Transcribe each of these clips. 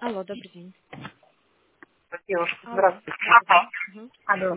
Алло, добрый день. Девушка, Алло, здравствуйте. добрый день. Мгм. Алло.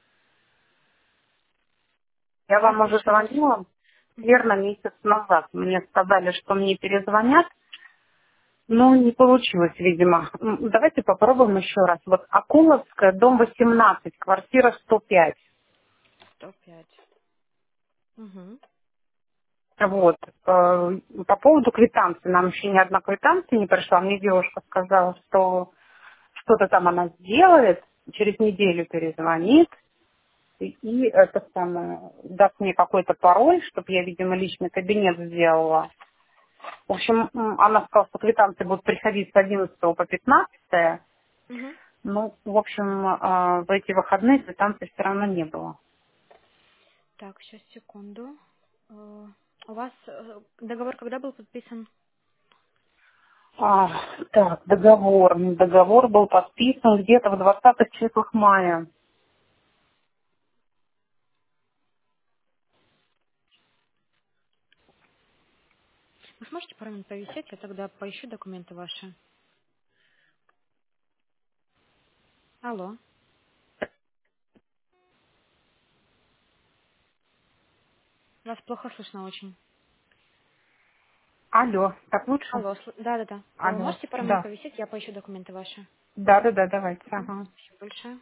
Я Вас вам уже слушаю. звонила, Мгм. верно, месяц назад. Мне сказали, что мне перезвонят, но не получилось, видимо. Давайте попробуем еще раз. Вот Акуловская, дом 18, квартира 105. 105. Угу. Вот. По поводу квитанции. Нам еще ни одна квитанция не пришла. Мне девушка сказала, что что-то там она сделает, через неделю перезвонит. И это самое, даст мне какой-то пароль, чтобы я, видимо, личный кабинет сделала. В общем, она сказала, что квитанции будут приходить с 11 по 15. Угу. Ну, в общем, в эти выходные квитанций все равно не было. Так, сейчас, секунду. У вас договор когда был подписан? А, так, договор. Договор был подписан где-то в 20-х числах мая. Вы сможете пару минут повисеть, я тогда поищу документы ваши. Алло. Вас плохо слышно очень. Алло, так лучше? Алло, да-да-да. Вы Алло, можете пару минут да. повисеть, я поищу документы ваши. Да, давайте, Мгм. ага. Спасибо большое.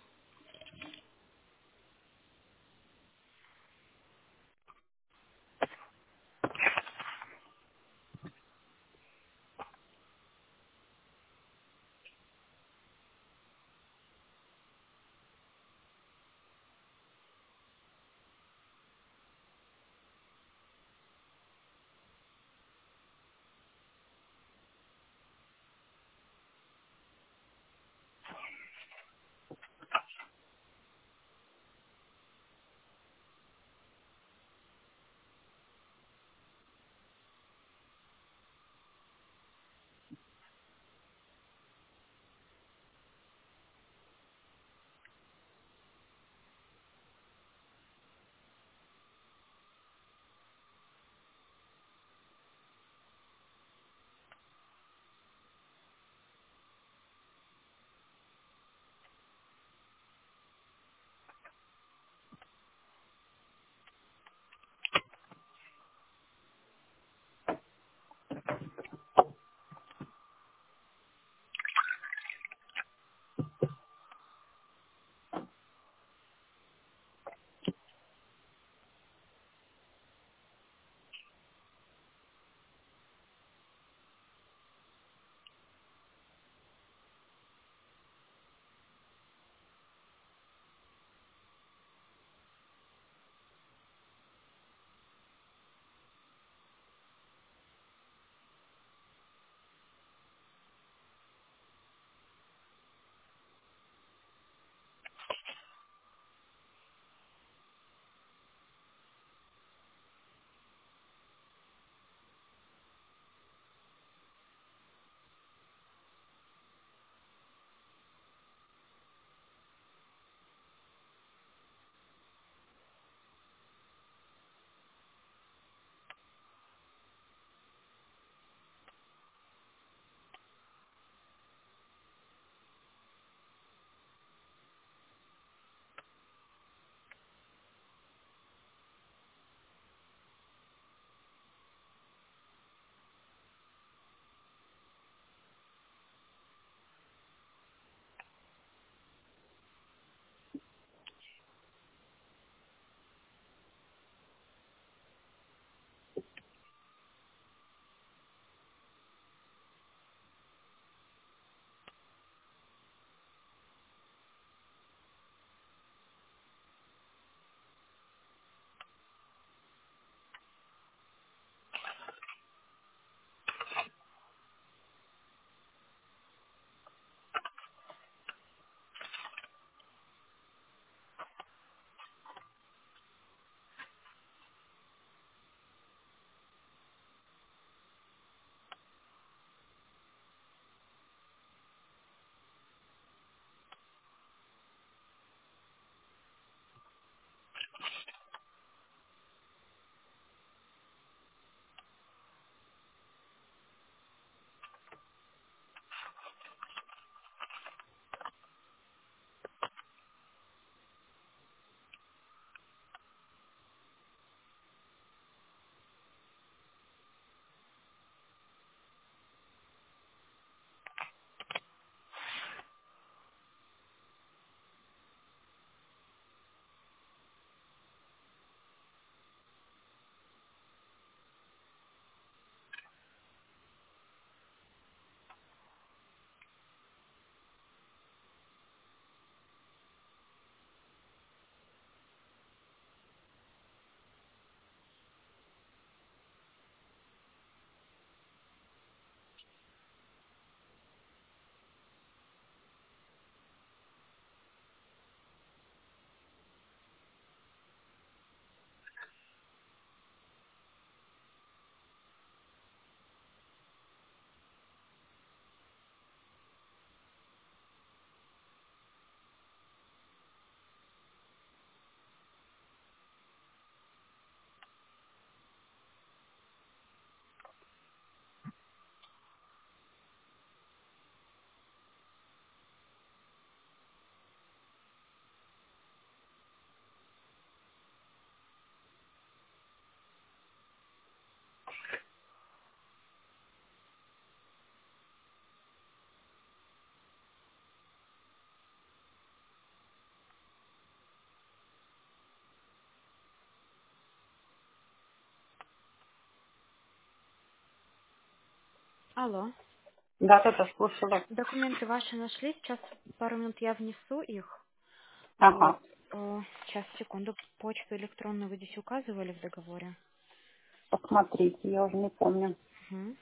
Алло. Да, слушаю вас. Документы ваши нашли. Сейчас пару минут я внесу их. Вот. Ага, Сейчас, секунду. Почту электронную вы здесь указывали в договоре? посмотрите, я уже не помню. Мгм.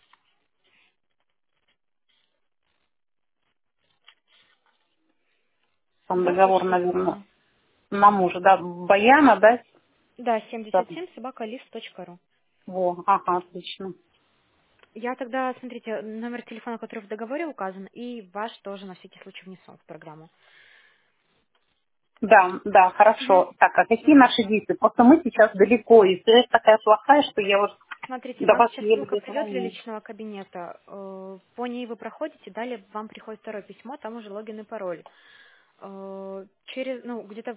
Там Да, договор, почта наверное, указана. на мужа, да, Баяна, да? Да, Да. 77 собакалист.ру. Во, ага, отлично. Я тогда, смотрите, номер телефона, который в договоре указан, и ваш тоже на всякий случай внесу в программу. Да, Мгм. хорошо. Так, а какие наши действия? Просто мы сейчас далеко, и связь такая плохая, что я вот Смотрите, до вам вас сейчас еле ссылка придет для дозвонюсь. личного кабинета. По ней вы проходите, далее вам приходит второе письмо, там уже логин и пароль. Через, где-то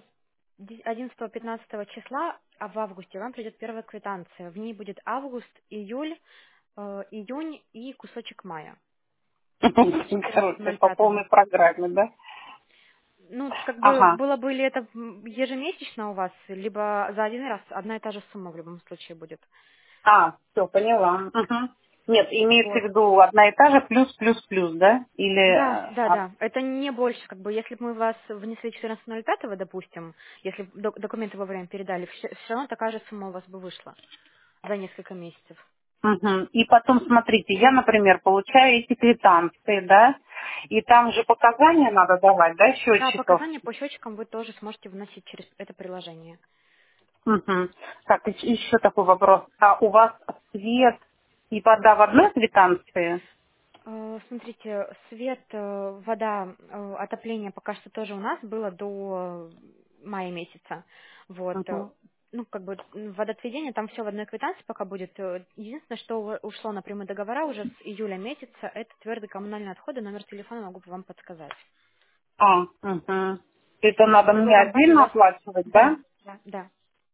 11-15 числа, а в августе вам придет первая квитанция. В ней будет август, июль, июнь и кусочек мая. Короче, по 14.05. полной программе, да? Как бы Ага. было бы ли это ежемесячно у вас, либо за один раз одна и та же сумма в любом случае будет. Все, поняла. Мгм. Нет, имеется в Вот. виду одна и та же плюс, да? Или... Да, да, да. Это не больше, если бы мы вас внесли 14.05, допустим, если б документы вовремя передали, все равно такая же сумма у вас бы вышла за несколько месяцев. Мгм. И потом, смотрите, я, например, получаю эти квитанции, да, и там же показания надо давать, да, Да, счетчиков. показания по счетчикам вы тоже сможете вносить через это приложение. Мгм. Так, еще такой вопрос. А у вас свет и вода в одной квитанции? Смотрите, свет, вода, отопление пока что тоже у нас было до мая месяца. Вот. Мгм. Водоотведение, там все в одной квитанции пока будет. Единственное, что ушло на прямые договора уже с июля месяца, это твердые коммунальные отходы, номер телефона могу вам подсказать. Мгм. Это То есть надо другой мне компании у отдельно вас... оплачивать, да? Да, да, да.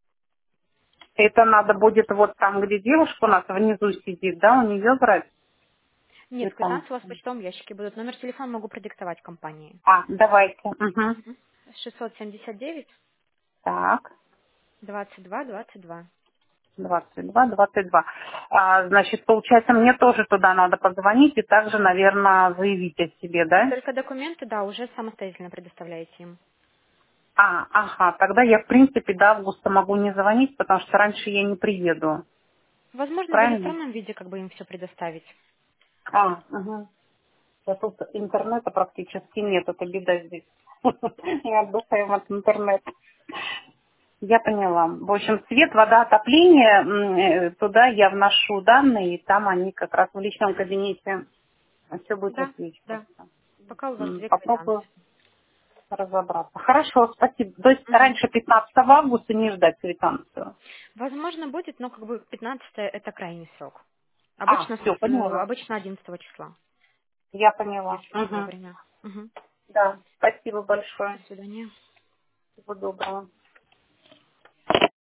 Это надо будет вот там, где девушка у нас внизу сидит, да, у нее брать Нет, квитанции у вас в квитанцию? почтовом ящике будут. Номер телефона могу продиктовать компании. Давайте. Мгм. Мгм. 679 Так. 22 22. 22. Значит, получается, мне тоже туда надо позвонить и также, наверное, заявить о себе, да? Только документы, да, уже самостоятельно предоставляете им. Ага, тогда я, в принципе, до августа могу не звонить, потому что раньше я не приеду. Возможно, в Правильно? электронном виде им все предоставить. Угу. А тут интернета практически нет, это беда здесь. Я отдыхаю от интернета. Я поняла. В общем, свет, вода, отопление, туда я вношу данные, и там они как раз в личном кабинете все будет Да, да. высвечиваться. Пока у вас две Попробую квитанции. разобраться. Хорошо, спасибо. То есть Мгм. раньше 15 августа не ждать квитанцию. Возможно, будет, но 15 это крайний срок. Обычно, Все, поняла. обычно 11 числа, Я поняла. если Угу. вовремя. Мгм. Да, спасибо До большое. свидания. Всего доброго.